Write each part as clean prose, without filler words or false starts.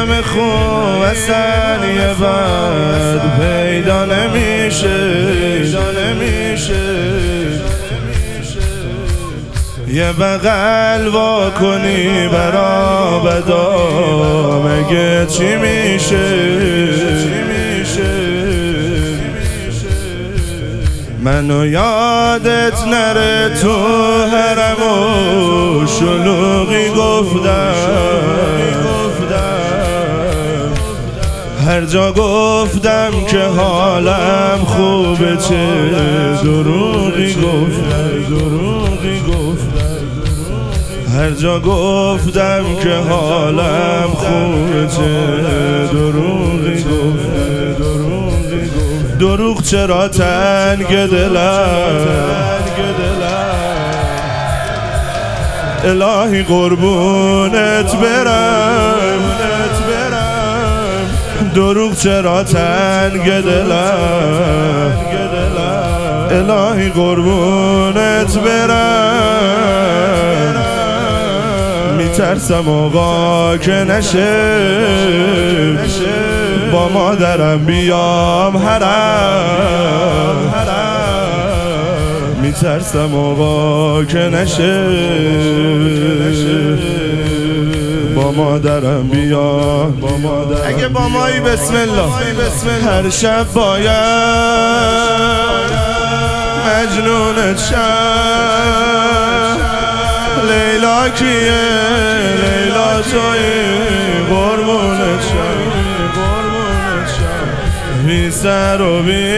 همه خوب اصلا یه بد پیدا نمیشه یه بغل وا کنی برا بدا مگه چی میشه منو یادت نره تو حرم و شلوغی گفتم هر جا گفتم که حالم خوبه چه دروغی گفتم هر جا گفتم که حالم خوبه چه دروغی گفتم دروغ چرا تنگ دلم الهی قربونت برم دروغ چرا تنگ دلم الهی قربونت برم میترسم آقا که نشه با مادرم بیام حرم میترسم آقا که نشه با مادرم بیام اگه با مایی بسم الله هر شب باید مجنونت شم لیلا کیه لیلا توی قربونت شم بی سر و بی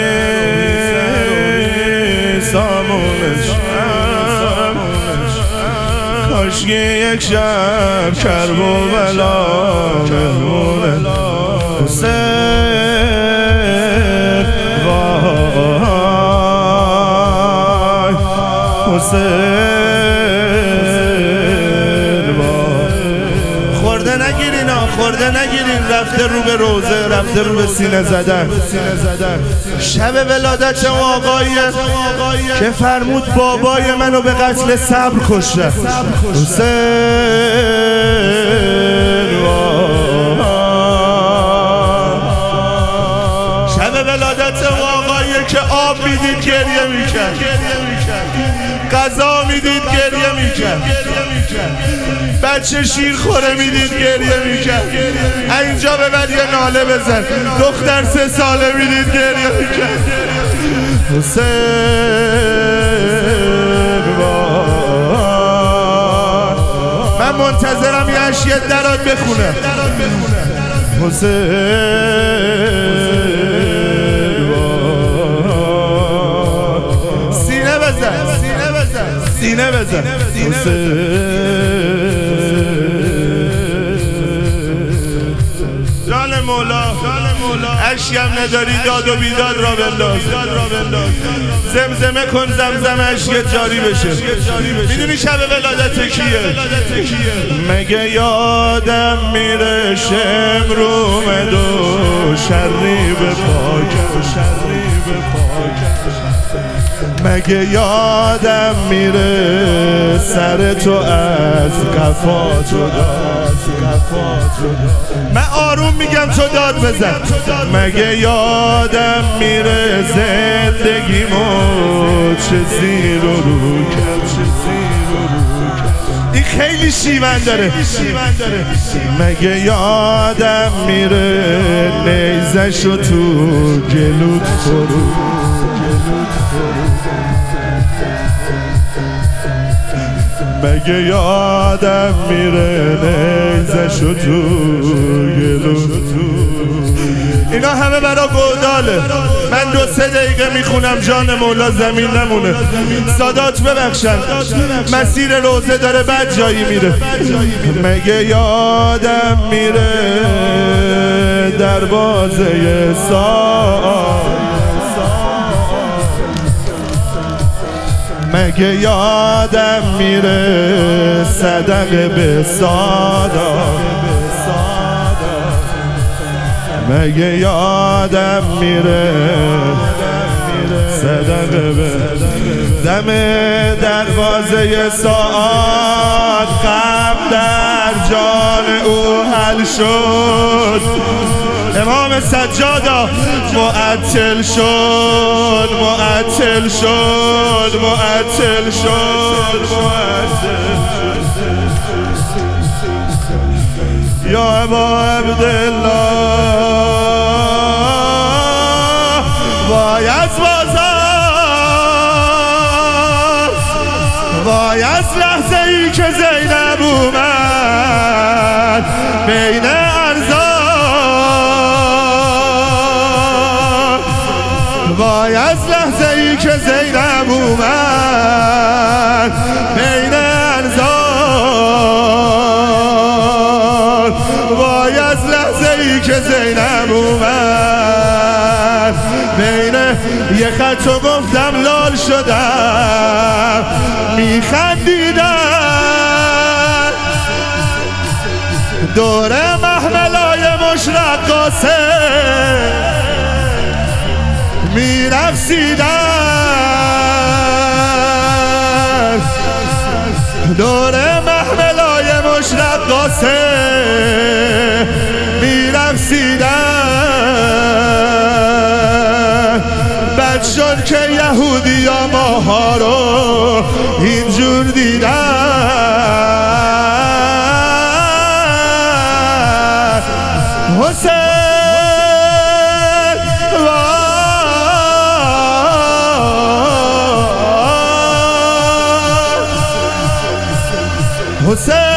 سامونت شم کاشکی یک شب کرب و بلا مهمونت حسین وای حسین خورده نگیرین رفته رو به روزه رفته رو به سینه زدن شب ولادت آقایی که فرمود بابای منو به قتل صبر کشته حسین شب ولادت آقایی که آب میدید گریه میکرد غذا میدید گریه میکرد بچه شیر خوره میدید گریه میکرد اینجا ببر یه ناله بزن دختر 3 ساله میدید گریه میکرد حسین من منتظرم یه اشیه درات بخونم حسین سینه بزن جان مولا اشیم نداری داد و بیداد را بنداز زمزمه کن زمزم اشیت جاری بشه میدونی شب ولادت کیه مگه یادم میره شمرومه دو شری به پاکم مگه یادم میره سر تو از قفا جدا من آروم میگم تو داد بزن مگه یادم میره زندگیمو چه زیر و رو کرد این خیلی شیون داره مگه یادم میره نیزشو تو گلوت فرو مگه یادم میره نیزشو تو گلوت اینا همه برا گوداله من 2-3 دقیقه میخونم جان مولا زمین نمونه سادات ببخشن مسیر روزه داره بد جایی میره مگه یادم میره دروازه مگه یادم میره صدقه به سادا مگه یادم میره صدقه بده. دم دروازه ساعات غم در جان او حل شد. امام سجادا معطل شد، معطل شد، معطل شد، معطل شد. یا ابا عبدالله وای از بازار، وای از لحظه ای که زینب اومد بین ارزار، وای از لحظه ای که زینب اومد بین ارزار، وای از لحظه ای که زینب اومد بین یه خط و گفتم لال شدم میخندیدن دور محملای مشرقاسه میرقصیدن، دور محملای مشرقاسه میرقصیدن. بد شد که یهودی ها ماها رو اینجور دیدن. حسین حسین